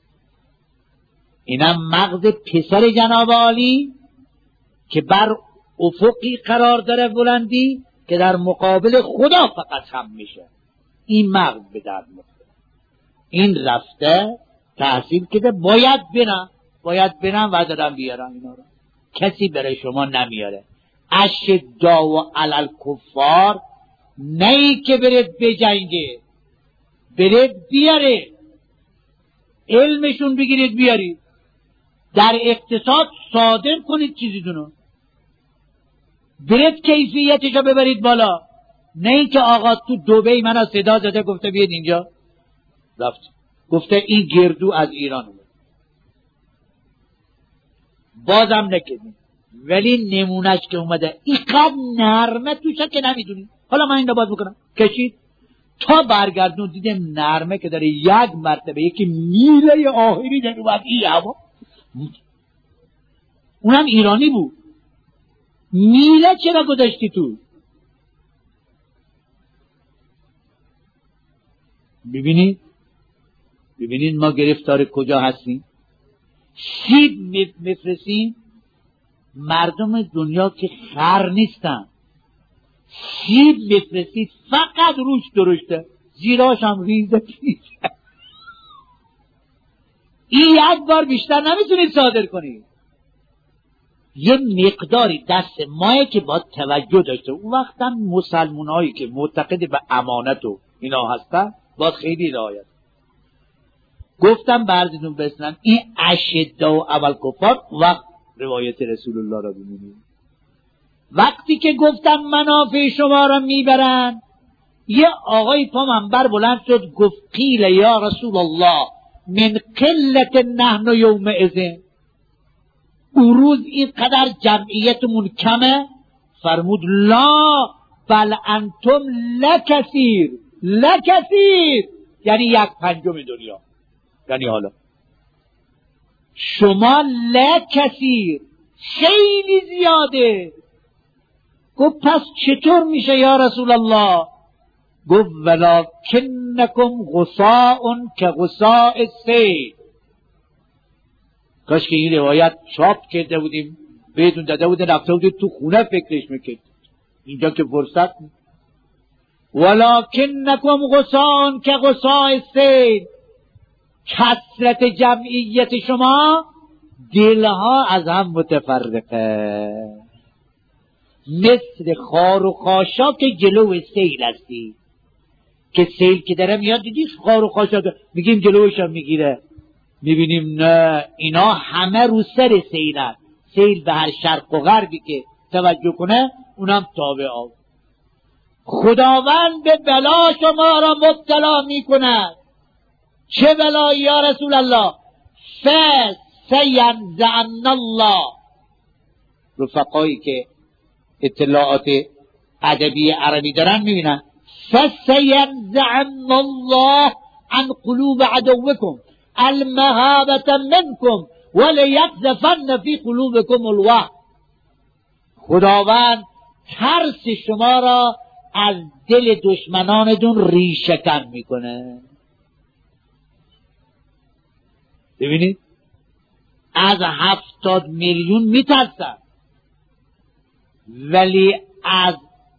اینم مغز پسر جناب عالی که بر افقی قرار داره بلندی که در مقابل خدا فقط هم میشه. این مغز به درد میخوره. این رفته تحصیل کده، باید برن و دارن بیارن اینا رو. کسی برای شما نمیاره. اشداء علی الکفار، نه ای که برید بجنگه، برید بیاره، علمشون بگیرید بیارید، در اقتصاد صادر کنید چیزیتونو. برید کیفیتشو ببرید بالا، نه اینکه آقا تو دبی منو صدا زده گفته بیاد اینجا، رفت گفته این گردو از ایران اومد، بازم نکردیم. ولی نمونش که اومده اینقدر نرمه توشه که نمیدونی. حالا من این رو باز میکنم، کشید تا برگردون دیدم نرمه که داره یک مرتبه یکی میله آخری در اومد این هوا، اونم ایرانی بود. میله چرا گذاشتی تو؟ ببینید ما گرفتار کجا هستیم. سیب میفرستیم، مردم دنیا که خر نیستن، سیب میفرستید فقط روش درشته، زیراش هم ریزه پیچه. این یک بار بیشتر نمیتونید صادر کنید. یه مقداری دست ماه که باید توجه داشته. اون وقت هم مسلمان هایی که معتقد به امانت و اینا هستن باید خیلی رعایت. گفتم برزیدون بسنن این اشده و اول کفار وقت روایت رسول الله را ببینید. وقتی که گفتم منافع شما را میبرن، یه آقای پا منبر بلند شد گفت قیل یا رسول الله من قلت نحن یومئذ، اون روز اینقدر جمعیتمون کمه؟ فرمود لا بل انتم لکثیر، لکثیر یعنی 1/5 دنیا. یعنی حالا شما لکثیر خیلی زیاده. گفت پس چطور میشه یا رسول الله؟ گفت ولکنکم غصاء کغصاء السیل. کاش که این روایت چاپ کرده بودیم بهتون داده بودن، رفته بودید تو خونه فکرش میکرد، اینجا که فرصت نیست. ولکنکم غصاء کغصاء السیل، کثرت جمعیت شما دلها از هم متفرقه، مثل خار و خاشاک جلو سیل هستی که سیل که داره میاد دیدی خار و خاشاک میگیم جلوش هم میگیره، میبینیم نه اینا همه رو سر سیل هست. سیل به هر شرق و غربی که توجه کنه اونم تابع آب. خداوند به بلا شما را مبتلا میکنه. چه بلایی یا رسول الله؟ فسینزعن الله. رفقایی که اطلاعات ادبی عربی دارن میبینن فسینزعن الله عن قلوب عدوکم المهابة منکم ولیقذفن فی قلوبکم الوهن. خداوند ترس شما را از دل دشمنانتون ریشه‌کن میکنه. ببینید از 70 میلیون میترسن ولی از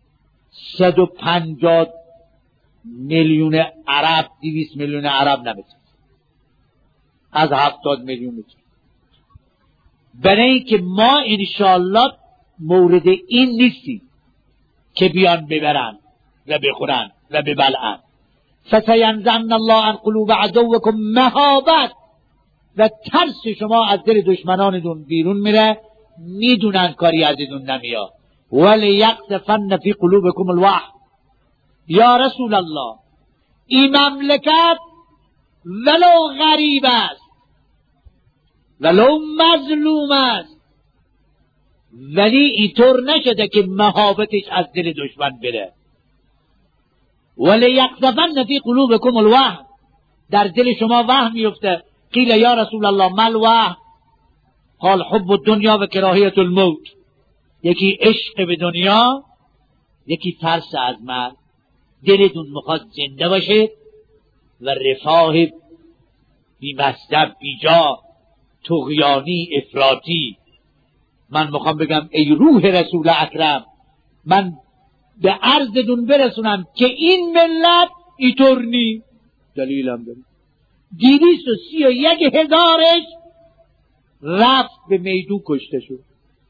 150 میلیون عرب 200 میلیون عرب نمیترسن. از 70 میلیون میترسن. برای اینکه ما انشاءالله مورد این نیستیم که بیان ببرن و بخورن و ببلعن. فسینزعن الله عن قلوب عدوکم مهابت، و ترس شما از دل دشمنانتون بیرون میره، میدونن کاری ازتون نمیاد. ولیقذفن فی قلوبکم الوهن. یا رسول الله این مملکت ولو غریب است ولو مظلوم است ولی اینطور نشده که مهابتش از دل دشمن بره. ولیقذفن فی قلوبکم الوهن، در دل شما وهم میفته. قیل یا رسول الله ما الوهن؟ قال حب الدنیا و کراهیت الموت. یکی عشق به دنیا، یکی ترس از مرگ. دلتون میخواد زنده باشه و رفاه بی مصدر بی جا طغیانی افراطی. من میخوام بگم ای روح رسول اکرم، من به عرضتون برسونم که این ملت اینطور نی. دلیلم داریم 231,000 رفت به میدون کشته شد.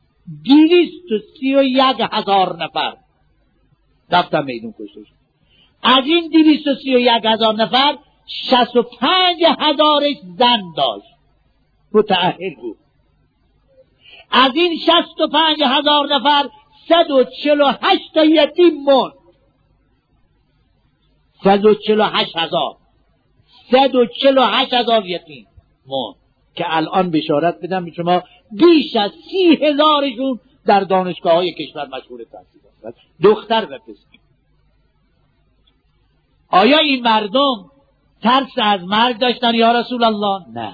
231,000 نفر رفتن میدون کشته شد. از این 231,000 نفر 65,000 زن داشت، متأهل بود. از این 65,000 نفر 148 تا یتیم مرد. 148,000 یتیم مرد که الان بشارت بدم به شما بیش از 30,000شون در دانشگاه های کشور مشغول تحصیل هستند، دختر و پسر. آیا این مردم ترس از مرگ داشتن یا رسول الله؟ نه.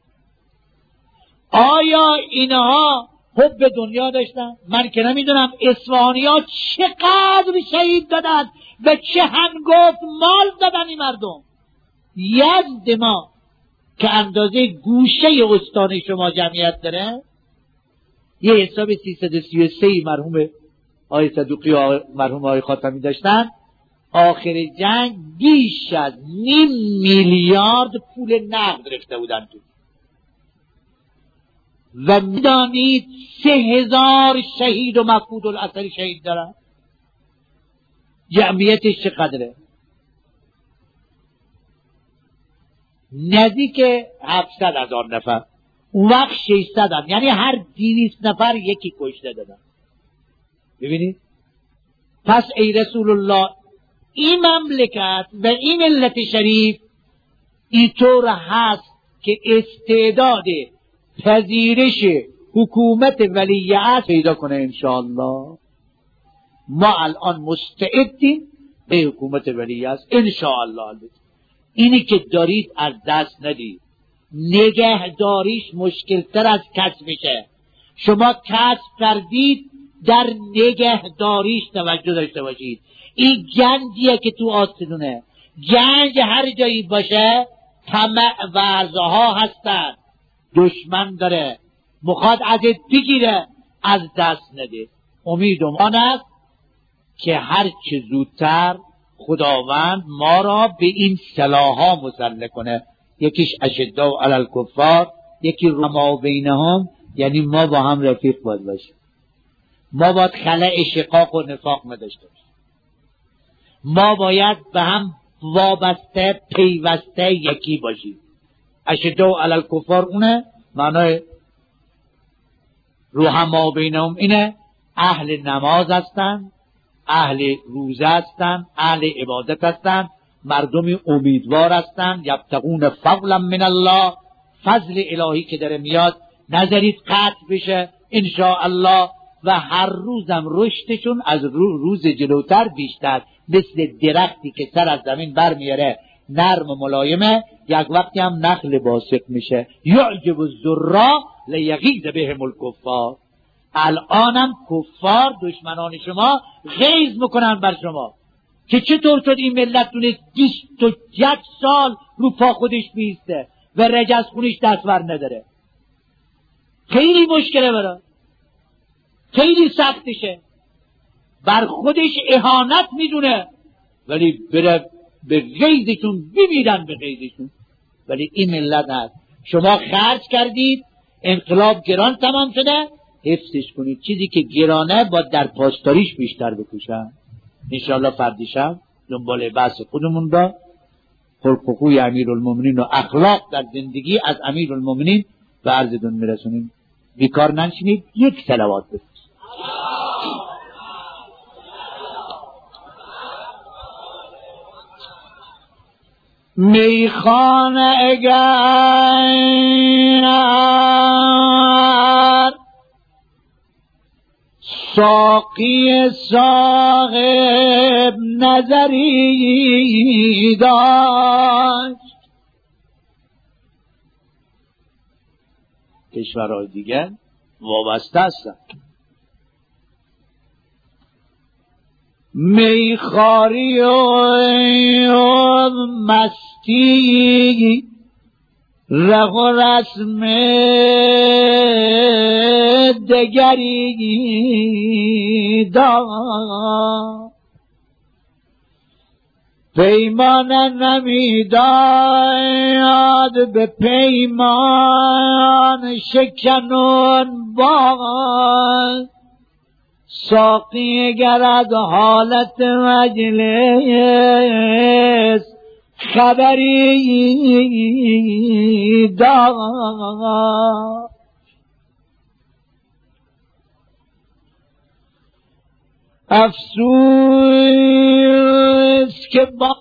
آیا اینها حب دنیا داشتن؟ من که نمیدونم اصفهانی ها چقدر شهید دادن و چه هنگفت مال دادن این مردم. یزد ما که اندازه گوشه استان شما جمعیت داره، یه حساب 333 مرحوم آقای صدوقی و مرحوم آقای خاتمی داشتن، آخر جنگ بیش از 500 میلیارد پول نقد ریخته بودن تو. و میدانید 3000 شهید و مفقود الاثر شهید دارن. جمعیتش چقدره؟ نزدیک 700,000 نفر. اون وقت 600 هم. یعنی هر 200 نفر یکی کشته دادن. ببینید؟ پس ای رسول الله، این مملکت و این ملت شریف اینطور هست که استعداد پذیرش حکومت ولیعهد پیدا کنه انشاءالله. ما الان مستعدیم به حکومت ولیعهد انشاءالله. اینی که دارید از دست ندید. نگهداریش مشکل تر از کسبشه. شما کسب کردید، در نگهداریش توجه داشته باشید. این گنجیه که تو آسمونه. گنج هر جایی باشه طمع و عرضها هستن. دشمن داره مخواد ازت بگیره، از دست نده. امیدم آن است که هر چه زودتر خداوند ما را به این سلاح‌ها مسلح کنه. یکیش اشداء علی الکفار، یکی رما بینهم، یعنی ما با هم رفیق باید باشیم. ما باید خلأ شقاق و نفاق نداشته باشیم. ما باید به هم وابسته پیوسته یکی باشیم. اشداء علی الکفار اونه، معنای رحما بینهم اینه، اهل نماز هستن، اهل روزه هستن، اهل عبادت هستن، مردمی امیدوار هستن. یبتغون فضلا من الله، فضل الهی که داره میاد نذارید قطع بشه انشاءالله. و هر روزم رشدشون از روز جلوتر بیشتر، مثل درختی که سر از زمین برمیاره نرم و ملایمه، یک وقتی هم نخل باسق میشه. یعجب الزراع لیغیظ بهم الکفار. الانم کفار دشمنان شما غیظ میکنن بر شما که چطور شد این ملت تونست 21 سال رو پا خودش بیسته و رجز خونش دستور نداره. خیلی مشکله برای، خیلی سختشه، بر خودش اهانت میدونه، ولی بره به غیظشون بمیرن به غیظشون. ولی این ملت هست شما خرج کردید، انقلاب گران تمام شده، حفظش کنید. چیزی که گرانه با در پاسداریش بیشتر بکشن. انشاءالله فردیشم دنبال بحث خودمون را خلق و خوی امیرالمومنین و اخلاق در زندگی از امیرالمومنین به عرضتون میرسونیم. بیکار ننشینید، یک صلوات بفرستید. میخانه اگر ساقی صاحب نظری داشت، کشورهای دیگر وابسته هستند. میخاری و مستی رق و رسم دگری داد، پیمان نمیداد به پیمان شکنون باد. ساقی گر از حالت مجلس خبری داد، افسوس که با